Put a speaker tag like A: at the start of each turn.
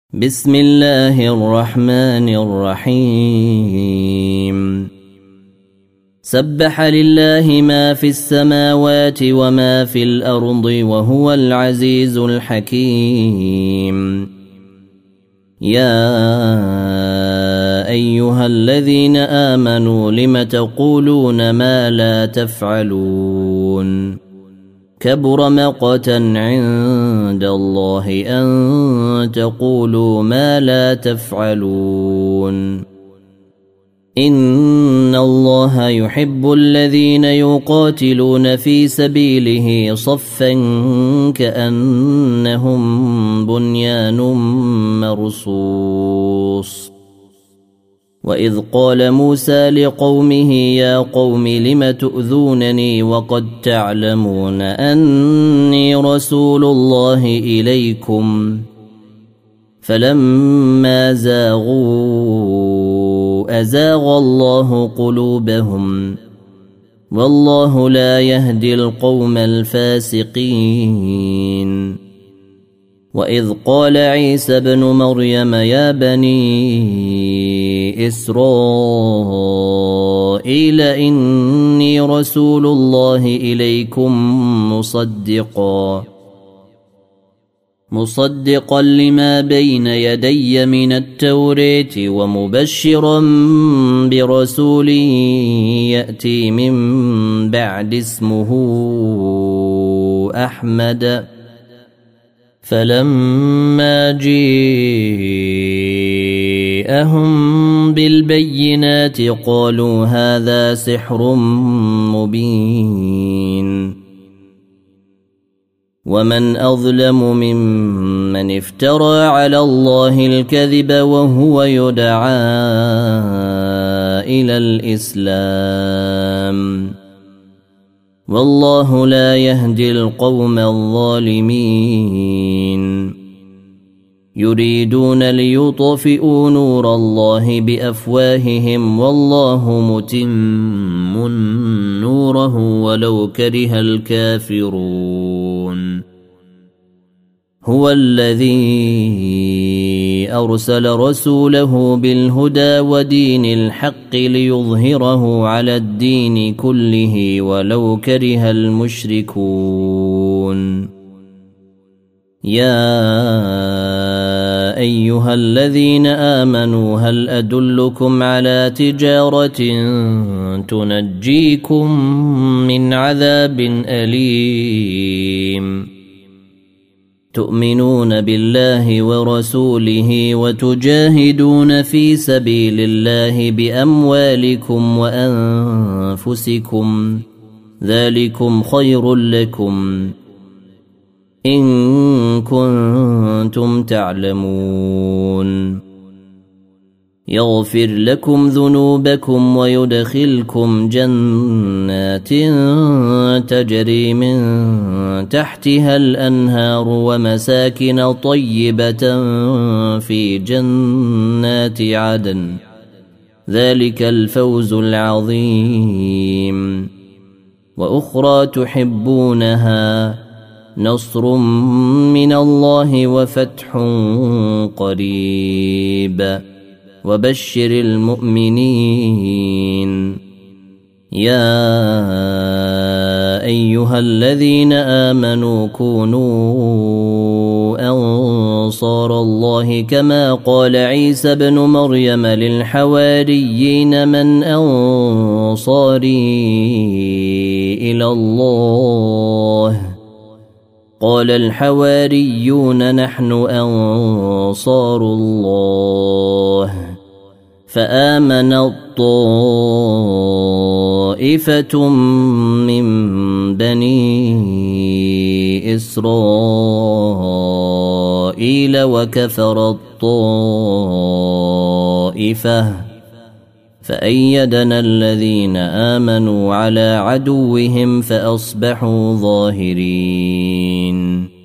A: بسم الله الرحمن الرحيم سبح لله ما في السماوات وما في الأرض وهو العزيز الحكيم يا أيها الذين آمنوا لم تقولون ما لا تفعلون كبر مقتا عند الله أن تقولوا ما لا تفعلون إن الله يحب الذين يقاتلون في سبيله صفا كأنهم بنيان مرصوص وإذ قال موسى لقومه يا قوم لم تؤذونني وقد تعلمون أني رسول الله إليكم فلما زاغوا أزاغ الله قلوبهم والله لا يهدي القوم الفاسقين وإذ قال عيسى ابن مريم يا بني إسرائيل إني رسول الله إليكم مصدقا لما بين يدي من التوراة ومبشرا برسول يأتي من بعد اسمه أحمد فلما جاءهم بالبينات قالوا هذا سحر مبين ومن أظلم ممن افترى على الله الكذب وهو يدعى إلى الإسلام والله لا يهدي القوم الظالمين يريدون ليطفئوا نور الله بأفواههم والله متم نوره ولو كره الكافرون هو الذي أرسل رسوله بالهدى ودين الحق ليظهره على الدين كله ولو كره المشركون يا أيها الذين آمنوا هل أدلكم على تجارة تنجيكم من عذاب أليم تؤمنون بالله ورسوله وتجاهدون في سبيل الله بأموالكم وأنفسكم ذلكم خير لكم إن كنتم تعلمون يغفر لكم ذنوبكم ويدخلكم جنات تجري من تحتها الأنهار ومساكن طيبة في جنات عدن ذلك الفوز العظيم وأخرى تحبونها نصر من الله وفتح قريب وبشر المؤمنين يا أيها الذين آمنوا كونوا أنصار الله كما قال عيسى ابن مريم للحواريين من أنصاري إلى الله قال الحواريون نحن أنصار الله فآمن الطائفة من بني إسرائيل وكفر الطائفة فأيدنا الذين آمنوا على عدوهم فأصبحوا ظاهرين